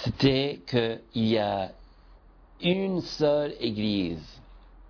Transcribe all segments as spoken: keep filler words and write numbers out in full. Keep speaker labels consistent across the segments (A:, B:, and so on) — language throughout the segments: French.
A: c'était qu'il y a une seule église.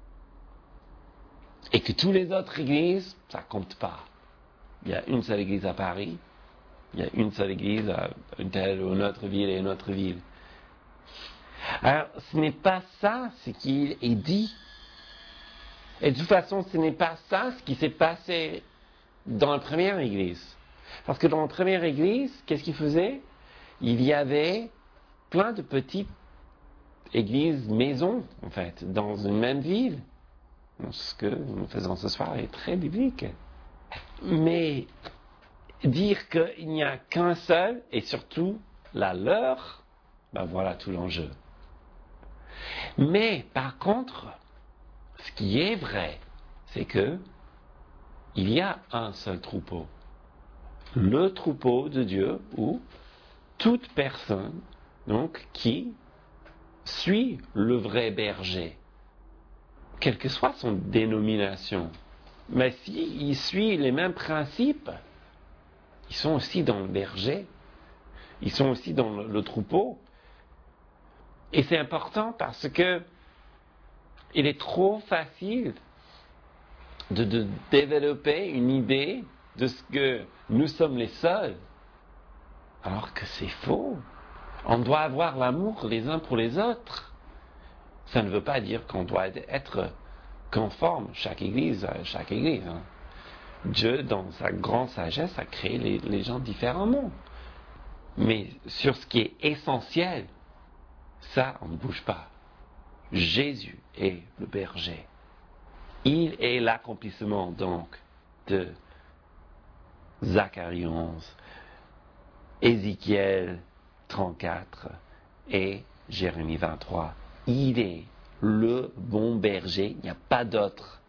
A: Et que toutes les autres églises, ça compte pas. Il y a une seule église à Paris, il y a une seule église à une telle ou une autre ville et une autre ville. Alors, ce n'est pas ça ce qu'il est dit. Et de toute façon, ce n'est pas ça ce qui s'est passé dans la première église. Parce que dans la première église, qu'est-ce qu'il faisait? Il y avait plein de petites églises, maisons, en fait, dans une même ville. Ce que nous faisons ce soir est très biblique. Mais dire qu'il n'y a qu'un seul, et surtout la leur, ben voilà tout l'enjeu. Mais par contre, ce qui est vrai, c'est que il y a un seul troupeau. Le troupeau de Dieu, où toute personne donc qui suit le vrai berger, quelle que soit son dénomination. Mais s'il suit les mêmes principes, ils sont aussi dans le berger, ils sont aussi dans le, le troupeau. Et c'est important parce que il est trop facile de, de développer une idée de ce que nous sommes les seuls, alors que c'est faux. On doit avoir l'amour les uns pour les autres. Ça ne veut pas dire qu'on doit être conforme, chaque église à chaque église. Hein. Dieu, dans sa grande sagesse, a créé les, les gens différemment. Mais sur ce qui est essentiel, ça, on ne bouge pas. Jésus est le berger. Il est l'accomplissement, donc, de Zacharie onze, Ézéchiel trente-quatre et Jérémie vingt-trois. Il est le bon berger, il n'y a pas d'autre.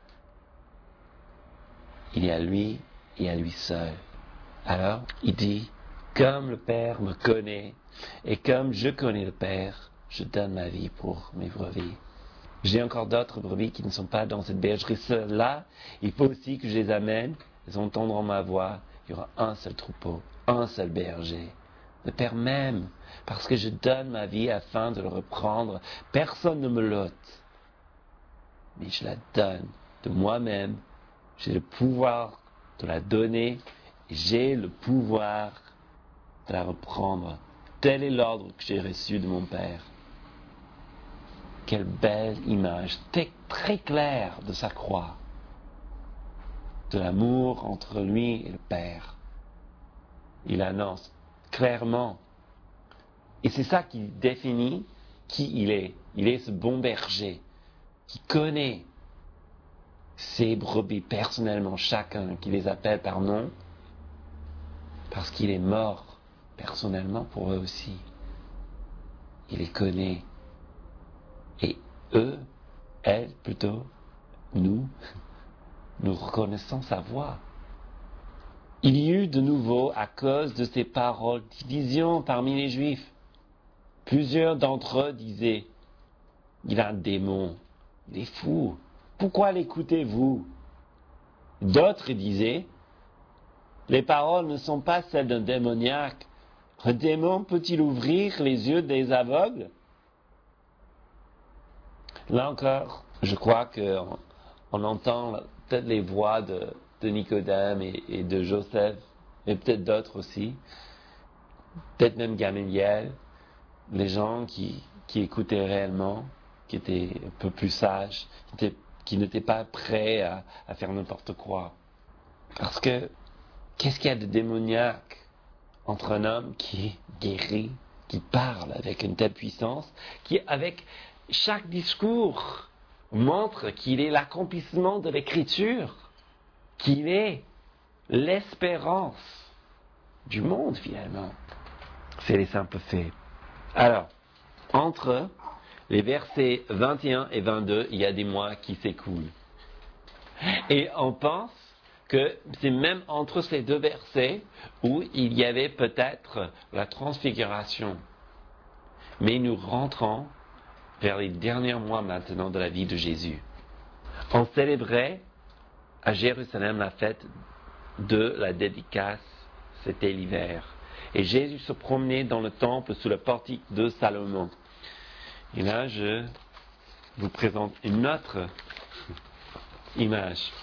A: Il y a lui et à lui seul. Alors, il dit, comme le Père me connaît, et comme je connais le Père, je donne ma vie pour mes brebis. J'ai encore d'autres brebis qui ne sont pas dans cette bergerie-là. Il faut aussi que je les amène. Elles entendront ma voix. Il y aura un seul troupeau, un seul berger. Le Père m'aime, parce que je donne ma vie afin de le reprendre. Personne ne me l'ôte, mais je la donne de moi-même. J'ai le pouvoir de la donner, et j'ai le pouvoir de la reprendre. Tel est l'ordre que j'ai reçu de mon Père. Quelle belle image, très, très claire de sa croix, de l'amour entre lui et le Père. Il annonce clairement. Et c'est ça qui définit qui il est. Il est ce bon berger qui connaît ses brebis personnellement, chacun, qui les appelle par nom, parce qu'il est mort personnellement pour eux aussi. Il les connaît. Et eux, elles plutôt, nous, nous reconnaissons sa voix. Il y eut de nouveau, à cause de ces paroles, division parmi les Juifs. Plusieurs d'entre eux disaient, il a un démon, il est fou, pourquoi l'écoutez-vous? D'autres disaient, les paroles ne sont pas celles d'un démoniaque. Un démon peut-il ouvrir les yeux des aveugles? Là encore, je crois qu'on on entend peut-être les voix de, de Nicodème et, et de Joseph, et peut-être d'autres aussi, peut-être même Gamaliel, les gens qui, qui écoutaient réellement, qui étaient un peu plus sages, qui, étaient, qui n'étaient pas prêts à, à faire n'importe quoi. Parce que, qu'est-ce qu'il y a de démoniaque entre un homme qui est guéri, qui parle avec une telle puissance, qui, avec chaque discours, montre qu'il est l'accomplissement de l'écriture, qu'il est l'espérance du monde finalement. C'est les simples faits. Alors, entre les versets vingt et un et vingt-deux, il y a des mois qui s'écoulent. Et on pense que c'est même entre ces deux versets où il y avait peut-être la transfiguration. Mais nous rentrons vers les derniers mois maintenant de la vie de Jésus. On célébrait à Jérusalem la fête de la dédicace, c'était l'hiver. Et Jésus se promenait dans le temple sous le portique de Salomon. Et là, je vous présente une autre image.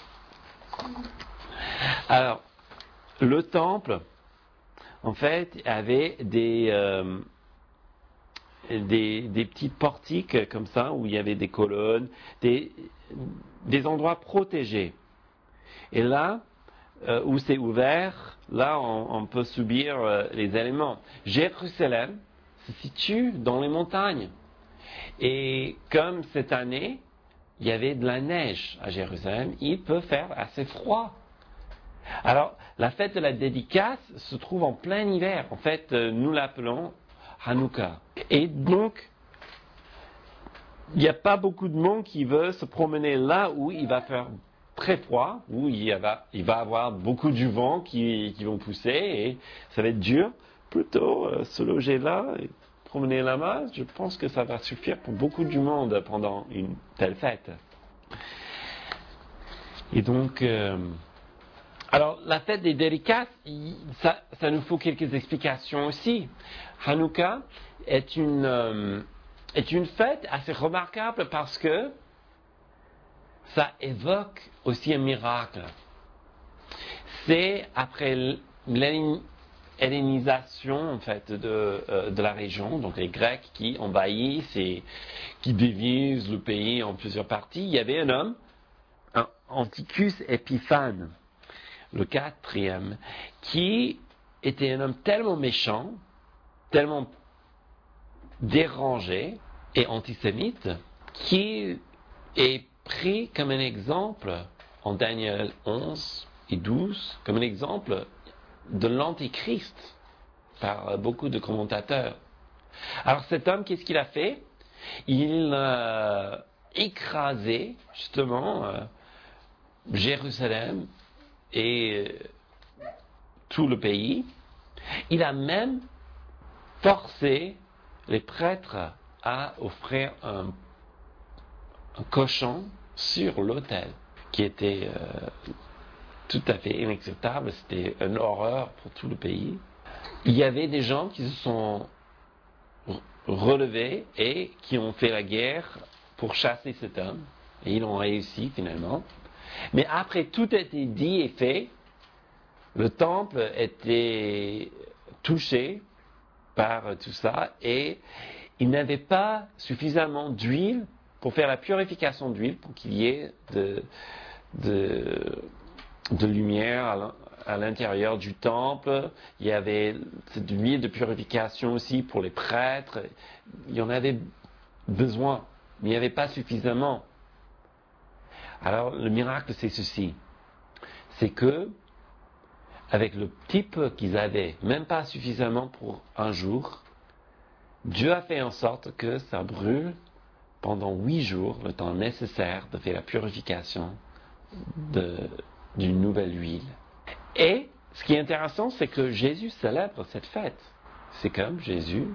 A: Alors, le temple, en fait, avait des, euh, des, des petits portiques comme ça, où il y avait des colonnes, des, des endroits protégés. Et là, euh, où c'est ouvert, là, on, on peut subir euh, les éléments. Jérusalem se situe dans les montagnes. Et comme cette année, il y avait de la neige à Jérusalem, il peut faire assez froid. Alors, la fête de la dédicace se trouve en plein hiver. En fait, euh, nous l'appelons Hanouka. Et donc, il n'y a pas beaucoup de monde qui veut se promener là où il va faire très froid, où il va, il va avoir beaucoup de vent qui, qui vont pousser et ça va être dur. Plutôt euh, se loger là et promener là-bas, je pense que ça va suffire pour beaucoup du monde pendant une telle fête. Et donc, euh, alors la fête des dédicaces, ça, ça nous faut quelques explications aussi. Hanouka est une, euh, est une fête assez remarquable parce que ça évoque aussi un miracle. C'est après l'hellénisation en fait de, euh, de la région, donc les Grecs qui envahissent et qui divisent le pays en plusieurs parties. Il y avait un homme, un Antichus Épiphane, le quatrième, qui était un homme tellement méchant, tellement dérangé et antisémite, qui est pris comme un exemple en Daniel onze et douze, comme un exemple de l'antichrist par beaucoup de commentateurs. Alors cet homme, qu'est-ce qu'il a fait? Il a écrasé justement euh, Jérusalem et euh, tout le pays. Il a même forcé les prêtres à offrir un un cochon sur l'autel, qui était euh, tout à fait inacceptable, c'était une horreur pour tout le pays. Il y avait des gens qui se sont relevés et qui ont fait la guerre pour chasser cet homme, et ils ont réussi finalement. Mais après tout a été dit et fait, le temple était touché par tout ça, et il n'avait pas suffisamment d'huile pour faire la purification d'huile, pour qu'il y ait de, de, de lumière à l'intérieur du temple. Il y avait cette huile de purification aussi pour les prêtres. Il y en avait besoin, mais il n'y avait pas suffisamment. Alors le miracle, c'est ceci. C'est que, avec le petit peu qu'ils avaient, même pas suffisamment pour un jour, Dieu a fait en sorte que ça brûle pendant huit jours, le temps nécessaire de faire la purification de, d'une nouvelle huile. Et ce qui est intéressant, c'est que Jésus célèbre cette fête. C'est comme Jésus,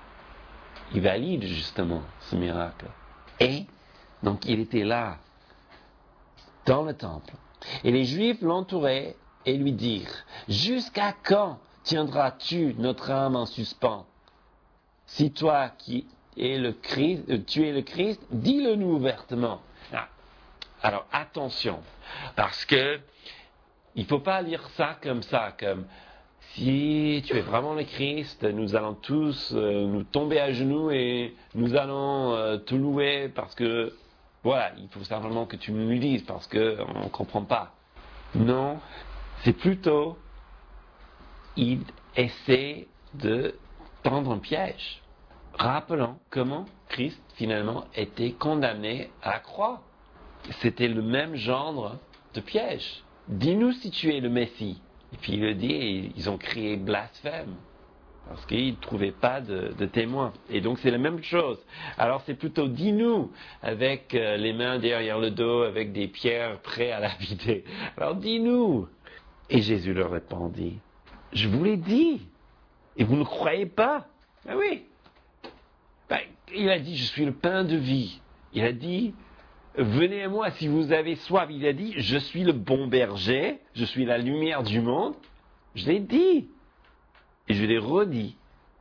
A: il valide justement ce miracle. Et donc il était là, dans le temple. Et les Juifs l'entouraient et lui dirent: jusqu'à quand tiendras-tu notre âme en suspens? Si toi qui Et le Christ, tu es le Christ, dis-le nous ouvertement. Ah, alors attention, parce que il ne faut pas lire ça comme ça, comme si tu es vraiment le Christ, nous allons tous euh, nous tomber à genoux et nous allons euh, te louer parce que voilà, il faut simplement que tu nous le dises parce que on ne comprend pas. Non, c'est plutôt il essaie de tendre un piège. Rappelons comment Christ, finalement, était condamné à la croix. C'était le même genre de piège. Dis-nous si tu es le Messie. Et puis il le dit et ils ont crié blasphème. Parce qu'ils ne trouvaient pas de, de témoins. Et donc c'est la même chose. Alors c'est plutôt dis-nous, avec euh, les mains derrière le dos, avec des pierres prêtes à la vider. Alors dis-nous. Et Jésus leur répondit: je vous l'ai dit. Et vous ne croyez pas? Ben oui. Ben, il a dit, je suis le pain de vie. Il a dit, venez à moi si vous avez soif. Il a dit, je suis le bon berger, je suis la lumière du monde. Je l'ai dit. Et je les redis.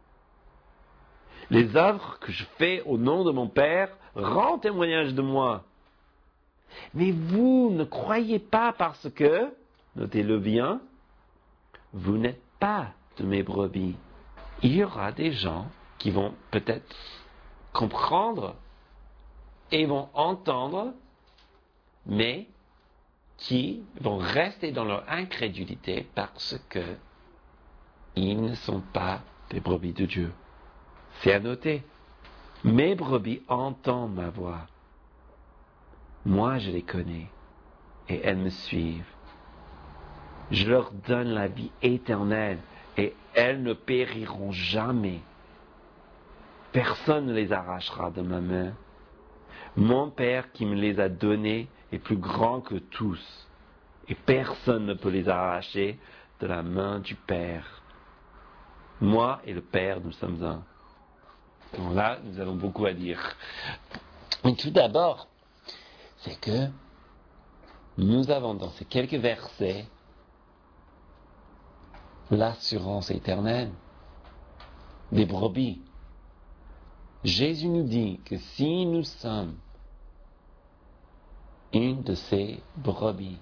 A: Les œuvres que je fais au nom de mon Père rendent témoignage de moi. Mais vous ne croyez pas parce que, notez-le bien, vous n'êtes pas de mes brebis. Il y aura des gens qui vont peut-être comprendre et vont entendre, mais qui vont rester dans leur incrédulité parce que ils ne sont pas des brebis de Dieu. C'est à noter. Mes brebis entendent ma voix. Moi, je les connais et elles me suivent. Je leur donne la vie éternelle et elles ne périront jamais. Personne ne les arrachera de ma main. Mon Père qui me les a donnés est plus grand que tous et personne ne peut les arracher de la main du Père. Moi et le Père, nous sommes un. Donc là, nous avons beaucoup à dire. Mais tout d'abord, c'est que nous avons dans ces quelques versets l'assurance éternelle des brebis. Jésus nous dit que si nous sommes une de ces brebis,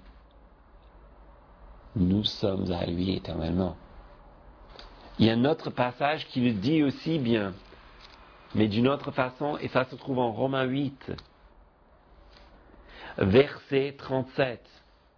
A: nous sommes à lui éternellement. Il y a un autre passage qui le dit aussi bien, mais d'une autre façon, et ça se trouve en Romains huit, verset trente-sept.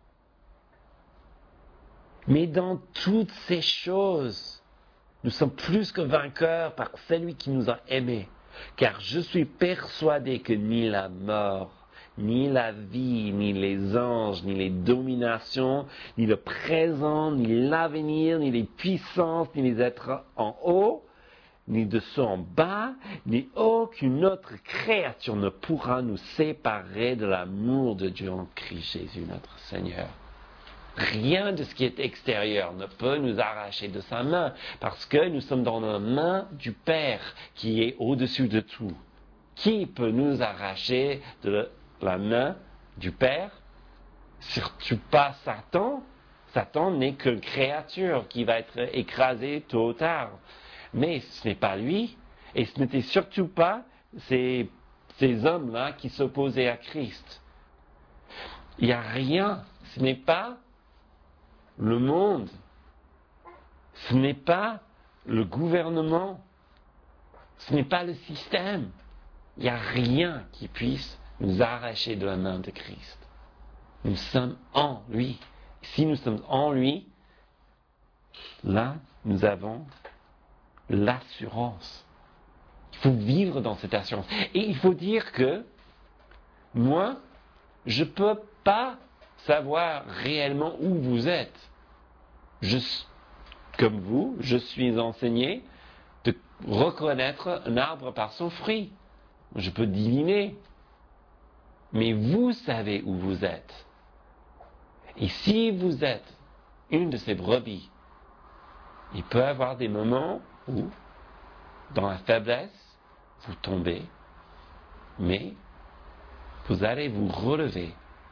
A: Mais dans toutes ces choses, nous sommes plus que vainqueurs par celui qui nous a aimés, car je suis persuadé que ni la mort, ni la vie, ni les anges, ni les dominations, ni le présent, ni l'avenir, ni les puissances, ni les êtres en haut, ni de ceux en bas, ni aucune autre créature ne pourra nous séparer de l'amour de Dieu en Christ Jésus notre Seigneur. Rien de ce qui est extérieur ne peut nous arracher de sa main, parce que nous sommes dans la main du Père qui est au-dessus de tout. Qui peut nous arracher de la main du Père? Surtout pas Satan. Satan n'est qu'une créature qui va être écrasée tôt ou tard. Mais ce n'est pas lui, et ce n'était surtout pas ces, ces hommes-là qui s'opposaient à Christ. Il n'y a rien, ce n'est pas le monde, ce n'est pas le gouvernement, ce n'est pas le système. Il n'y a rien qui puisse nous arracher de la main de Christ. Nous sommes en lui. Si nous sommes en lui, là, nous avons l'assurance. Il faut vivre dans cette assurance. Et il faut dire que moi, je ne peux pas savoir réellement où vous êtes. Je, comme vous, je suis enseigné de reconnaître un arbre par son fruit. Je peux deviner. Mais vous savez où vous êtes. Et si vous êtes une de ces brebis, il peut y avoir des moments où, dans la faiblesse, vous tombez, mais vous allez vous relever,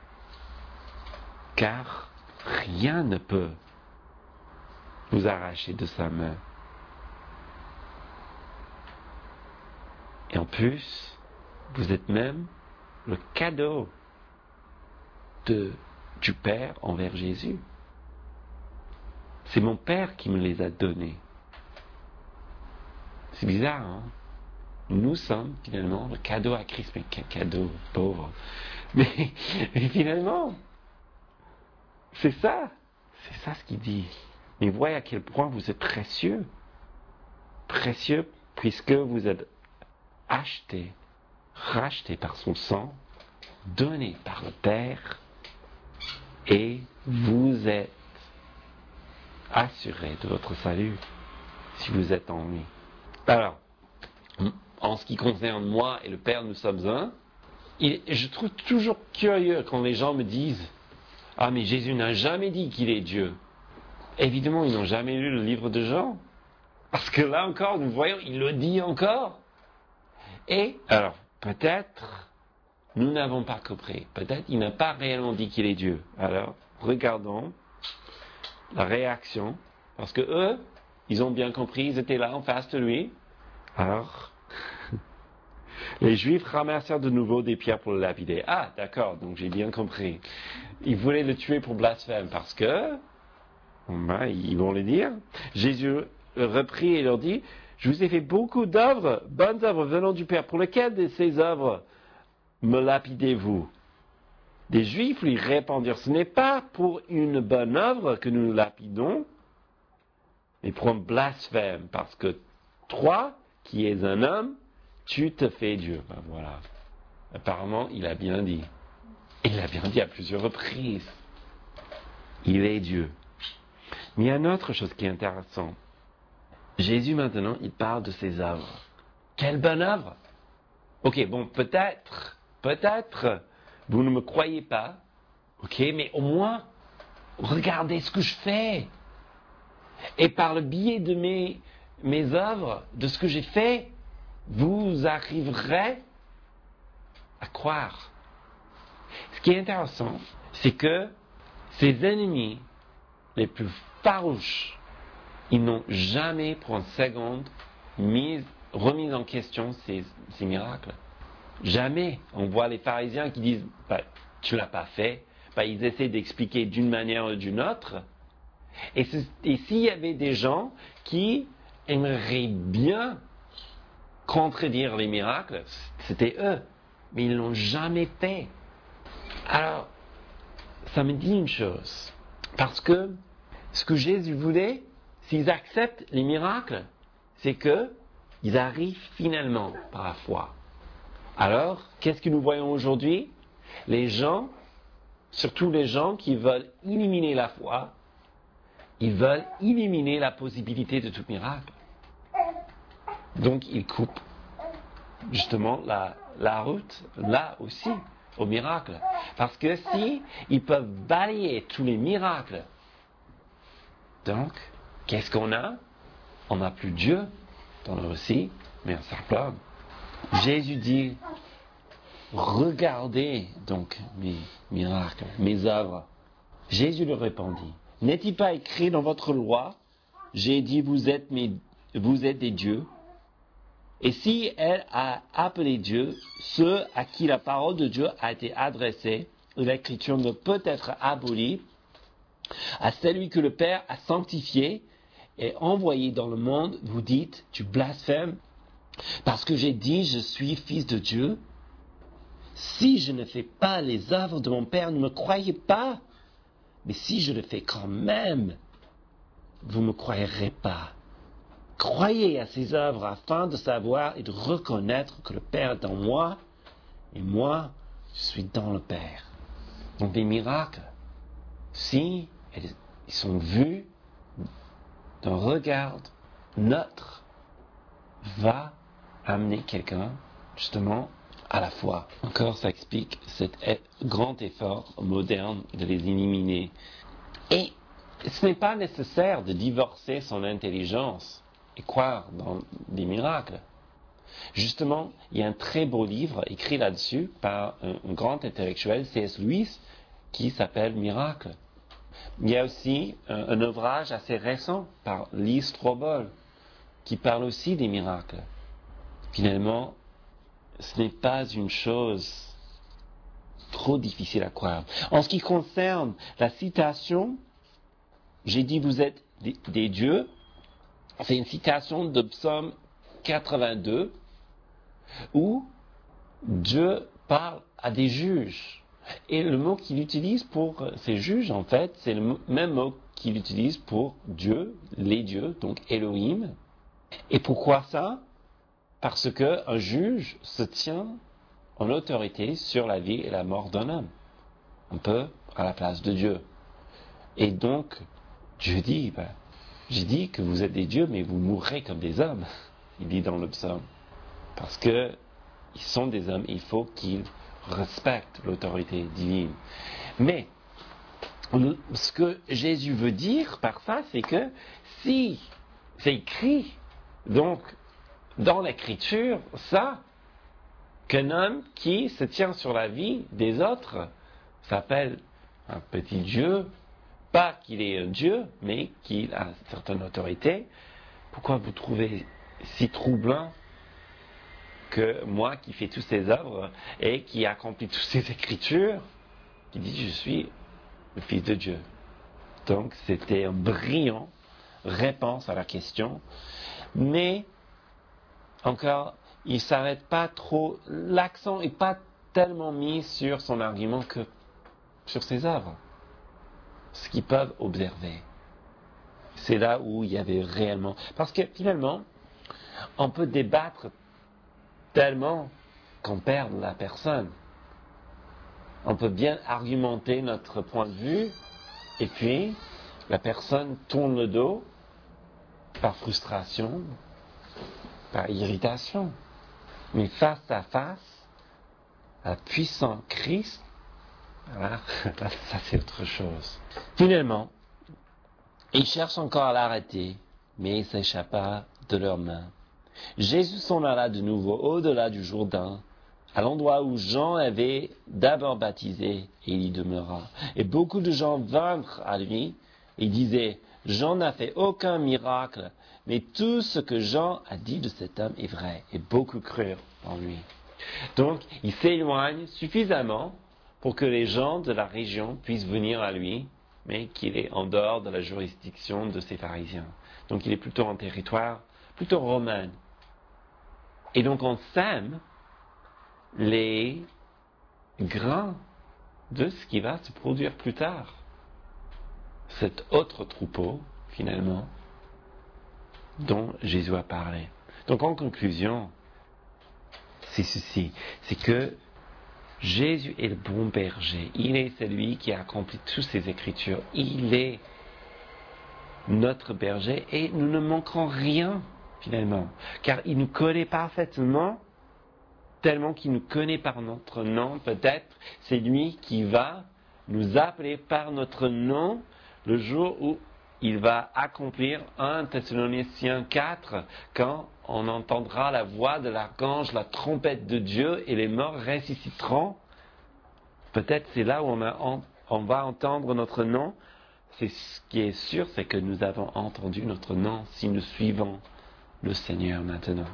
A: car rien ne peut vous arracher de sa main. Et en plus, vous êtes même le cadeau de, du Père envers Jésus. C'est mon Père qui me les a donnés. C'est bizarre, hein? Nous sommes finalement le cadeau à Christ, mais quel cadeau pauvre. Mais, mais finalement, c'est ça, c'est ça ce qu'il dit. Mais voyez à quel point vous êtes précieux, précieux puisque vous êtes achetés, rachetés par son sang, donnés par le Père, et vous êtes assurés de votre salut si vous êtes en lui. Alors, en ce qui concerne moi et le Père, nous sommes un. Et je trouve toujours curieux quand les gens me disent « Ah, mais Jésus n'a jamais dit qu'il est Dieu. » Évidemment, ils n'ont jamais lu le livre de Jean. Parce que là encore, nous voyons, il le dit encore. Et, alors, peut-être, nous n'avons pas compris. Peut-être il n'a pas réellement dit qu'il est Dieu. Alors, regardons la réaction. Parce que eux, Ils ont bien compris, ils étaient là en face de lui. Alors, les Juifs ramassèrent de nouveau des pierres pour le lapider. Ah, d'accord, donc j'ai bien compris. Ils voulaient le tuer pour blasphème parce que, ben, ils vont le dire. Jésus reprit et leur dit, je vous ai fait beaucoup d'œuvres, bonnes œuvres venant du Père. Pour lesquelles de ces œuvres me lapidez-vous? Les Juifs lui répondirent, ce n'est pas pour une bonne œuvre que nous nous lapidons, mais pour un blasphème, parce que toi, qui es un homme, tu te fais Dieu. Ben voilà. Apparemment, il a bien dit. Il l'a bien dit à plusieurs reprises. Il est Dieu. Mais il y a une autre chose qui est intéressante. Jésus, maintenant, il parle de ses œuvres. Quelle bonne œuvre! Ok, bon, peut-être, peut-être, vous ne me croyez pas, ok, mais au moins, regardez ce que je fais. Et par le biais de mes, mes œuvres, de ce que j'ai fait, vous arriverez à croire. Ce qui est intéressant, c'est que ses ennemis les plus farouches, ils n'ont jamais pour une seconde mis, remis en question ces, ces miracles. Jamais. On voit les pharisiens qui disent bah, « tu l'as pas fait ». Bah, ils essaient d'expliquer d'une manière ou d'une autre. Et, et s'il y avait des gens qui aimeraient bien contredire les miracles, c'était eux. Mais ils ne l'ont jamais fait. Alors, ça me dit une chose. Parce que ce que Jésus voulait, s'ils acceptent les miracles, c'est qu'ils arrivent finalement par la foi. Alors, qu'est-ce que nous voyons aujourd'hui? Les gens, surtout les gens qui veulent éliminer la foi, ils veulent éliminer la possibilité de tout miracle. Donc, ils coupent justement la, la route, là aussi, au miracle. Parce que si ils peuvent balayer tous les miracles, donc, qu'est-ce qu'on a? On n'a plus Dieu dans le récit, mais un simple homme. Jésus dit, regardez donc mes miracles, mes œuvres. Jésus leur répondit, n'est-il pas écrit dans votre loi, j'ai dit vous êtes, mes, vous êtes des dieux? Et si elle a appelé Dieu, ceux à qui la parole de Dieu a été adressée, l'écriture ne peut être abolie, à celui que le Père a sanctifié et envoyé dans le monde, vous dites, tu blasphèmes, parce que j'ai dit, je suis fils de Dieu. Si je ne fais pas les œuvres de mon Père, ne me croyez pas. Mais si je le fais quand même, vous ne me croirez pas. Croyez à ces œuvres afin de savoir et de reconnaître que le Père est en moi et moi, je suis dans le Père. Donc les miracles, si ils sont vus d'un regard neutre, va amener quelqu'un justement à la foi. Encore, ça explique cet grand effort moderne de les éliminer. Et ce n'est pas nécessaire de divorcer son intelligence et croire dans des miracles. Justement, il y a un très beau livre écrit là-dessus par un, un grand intellectuel, C S Lewis, qui s'appelle Miracle. Il y a aussi un, un ouvrage assez récent par Lee Strobel, qui parle aussi des miracles. Finalement, ce n'est pas une chose trop difficile à croire. En ce qui concerne la citation, j'ai dit vous êtes des, des dieux, c'est une citation de Psaume quatre-vingt-deux, où Dieu parle à des juges. Et le mot qu'il utilise pour ces juges, en fait, c'est le même mot qu'il utilise pour Dieu, les dieux, donc Elohim. Et pourquoi ça? Parce qu'un juge se tient en autorité sur la vie et la mort d'un homme, un peu à la place de Dieu. Et donc, Dieu dit, ben, j'ai dit que vous êtes des dieux, mais vous mourrez comme des hommes, il dit dans le psaume. Parce que ils sont des hommes, il faut qu'ils respectent l'autorité divine. Mais, ce que Jésus veut dire par ça, c'est que si c'est écrit, donc, dans l'Écriture, ça, qu'un homme qui se tient sur la vie des autres s'appelle un petit Dieu, pas qu'il est un Dieu, mais qu'il a une certaine autorité, pourquoi vous trouvez si troublant que moi qui fais toutes ces œuvres et qui accomplit toutes ces écritures, qui dit je suis le Fils de Dieu. Donc c'était une brillante réponse à la question, mais encore, il ne s'arrête pas trop, l'accent n'est pas tellement mis sur son argument que sur ses œuvres, ce qu'ils peuvent observer. C'est là où il y avait réellement, parce que finalement, on peut débattre tellement qu'on perd la personne. On peut bien argumenter notre point de vue, et puis la personne tourne le dos par frustration, par irritation. Mais face à face, à puissant Christ, voilà, ça c'est autre chose. Finalement, ils cherchent encore à l'arrêter, mais il s'échappa de leurs mains. Jésus s'en alla de nouveau au-delà du Jourdain, à l'endroit où Jean avait d'abord baptisé, et il y demeura. Et beaucoup de gens vinrent à lui et disaient, Jean n'a fait aucun miracle, mais tout ce que Jean a dit de cet homme est vrai. Et beaucoup crurent en lui. Donc, il s'éloigne suffisamment pour que les gens de la région puissent venir à lui, mais qu'il est en dehors de la juridiction de ces pharisiens. Donc, il est plutôt en territoire, plutôt romain. Et donc, on sème les grains de ce qui va se produire plus tard. Cet autre troupeau, finalement, dont Jésus a parlé. Donc, en conclusion, c'est ceci, c'est que Jésus est le bon berger. Il est celui qui a accompli toutes ces écritures. Il est notre berger et nous ne manquerons rien, finalement, car il nous connaît parfaitement, tellement qu'il nous connaît par notre nom. Peut-être c'est lui qui va nous appeler par notre nom le jour où il va accomplir un Thessaloniciens quatre, quand on entendra la voix de l'archange, la trompette de Dieu, et les morts ressusciteront. Peut-être c'est là où on, a, on, on va entendre notre nom. C'est ce qui est sûr, c'est que nous avons entendu notre nom si nous suivons le Seigneur maintenant.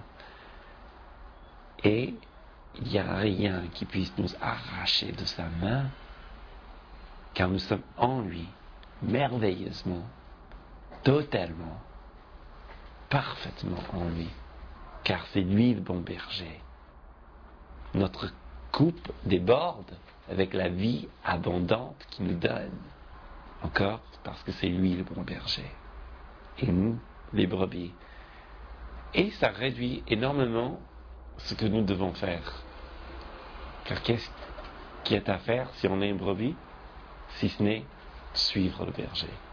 A: Et il n'y a rien qui puisse nous arracher de sa main, car nous sommes en lui, merveilleusement, totalement, parfaitement en lui, car c'est lui le bon berger. Notre coupe déborde avec la vie abondante qu'il nous donne, encore parce que c'est lui le bon berger, et nous, les brebis. Et ça réduit énormément ce que nous devons faire. Car qu'est-ce qui est à faire si on est une brebis, si ce n'est suivre le berger.